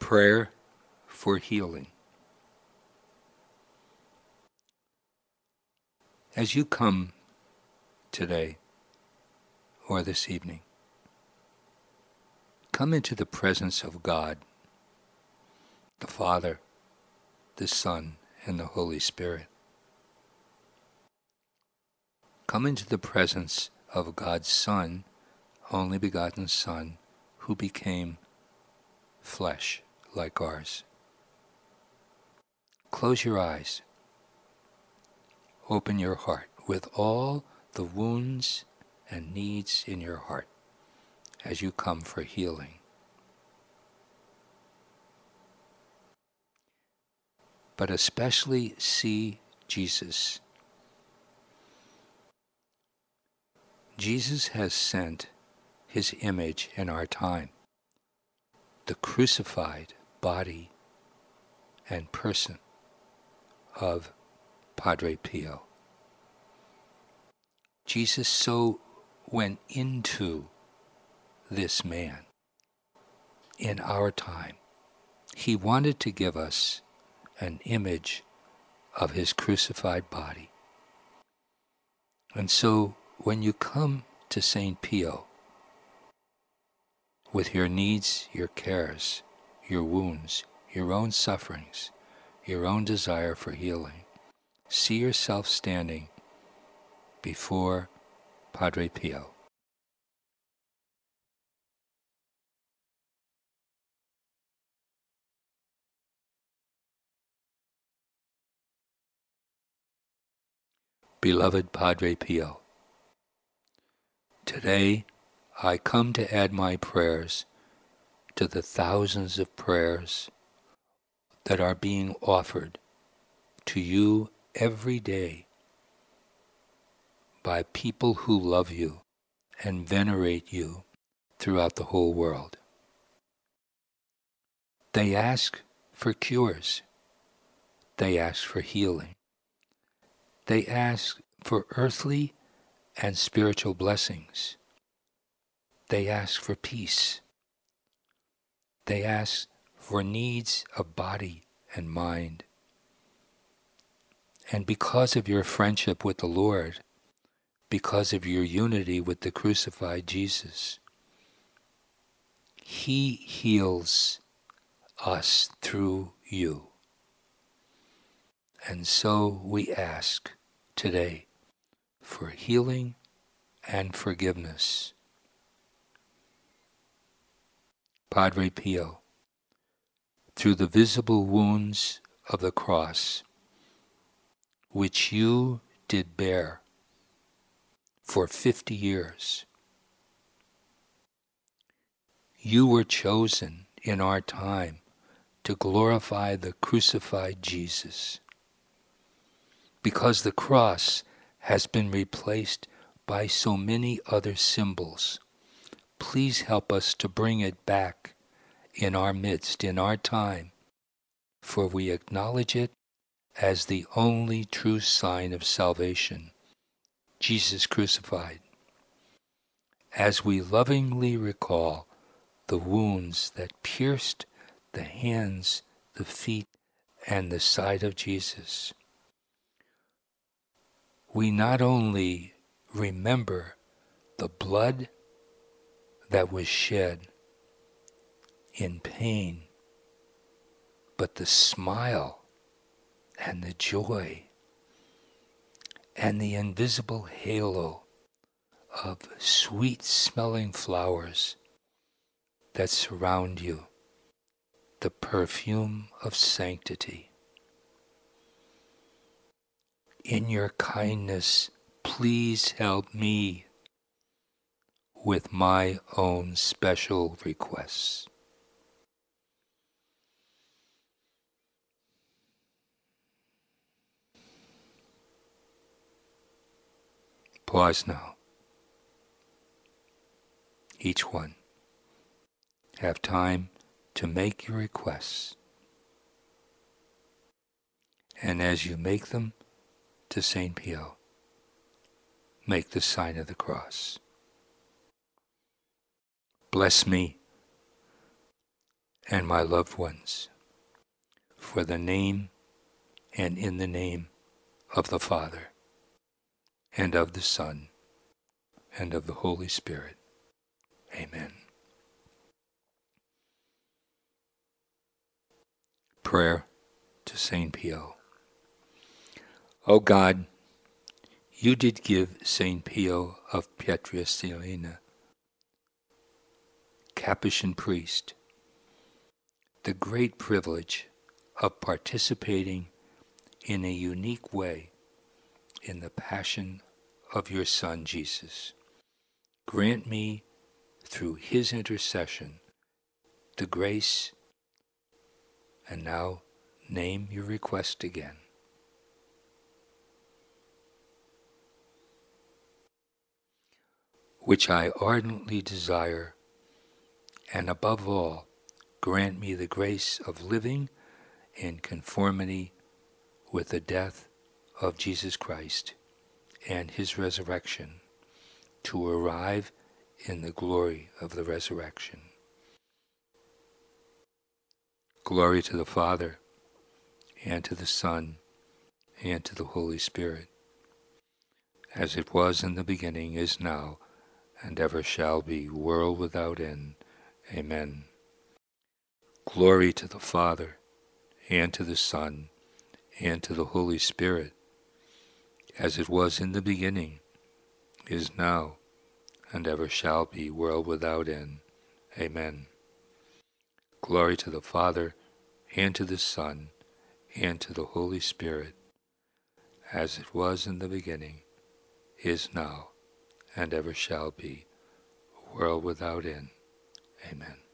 Prayer for healing. As you come today or this evening, come into the presence of God, the Father, the Son, and the Holy Spirit. Come into the presence of God's Son, only begotten Son, who became flesh like ours. Close your eyes. Open your heart with all the wounds and needs in your heart as you come for healing. But especially see Jesus. Jesus has sent his image in our time, the crucified body and person of Padre Pio. Jesus so went into this man in our time. He wanted to give us an image of his crucified body. And so when you come to St. Pio with your needs, your cares, your wounds, your own sufferings, your own desire for healing, see yourself standing before Padre Pio. Beloved Padre Pio, today I come to add my prayers to the thousands of prayers that are being offered to you every day by people who love you and venerate you throughout the whole world. They ask for cures. They ask for healing. They ask for earthly and spiritual blessings. They ask for peace. They ask for needs of body and mind. And because of your friendship with the Lord, because of your unity with the crucified Jesus, He heals us through you. And so we ask today for healing and forgiveness. Padre Pio, through the visible wounds of the cross, which you did bear for 50 years, you were chosen in our time to glorify the crucified Jesus. Because the cross has been replaced by so many other symbols, please help us to bring it back in our midst, in our time, for we acknowledge it as the only true sign of salvation, Jesus crucified. As we lovingly recall the wounds that pierced the hands, the feet, and the side of Jesus, we not only remember the blood that was shed in pain, but the smile and the joy and the invisible halo of sweet-smelling flowers that surround you, the perfume of sanctity. In your kindness, please help me with my own special requests. Pause now. Each one. Have time to make your requests. And as you make them to St. Pio, make the sign of the cross. Bless me and my loved ones, for the name and in the name of the Father, and of the Son, and of the Holy Spirit. Amen. Prayer to Saint Pio. O God, you did give Saint Pio of Pietrelcina, Capuchin priest, the great privilege of participating in a unique way in the passion of your Son Jesus. Grant me, through his intercession, the grace, and now name your request again. Which I ardently desire, and above all, grant me the grace of living in conformity with the death of Jesus Christ and his resurrection, to arrive in the glory of the resurrection. Glory to the Father, and to the Son, and to the Holy Spirit, as it was in the beginning, is now, and ever shall be, world without end. Amen. Glory to the Father, and to the Son, and to the Holy Spirit, as it was in the beginning, is now, and ever shall be, world without end. Amen. Glory to the Father, and to the Son, and to the Holy Spirit, as it was in the beginning, is now, and ever shall be, world without end. Amen.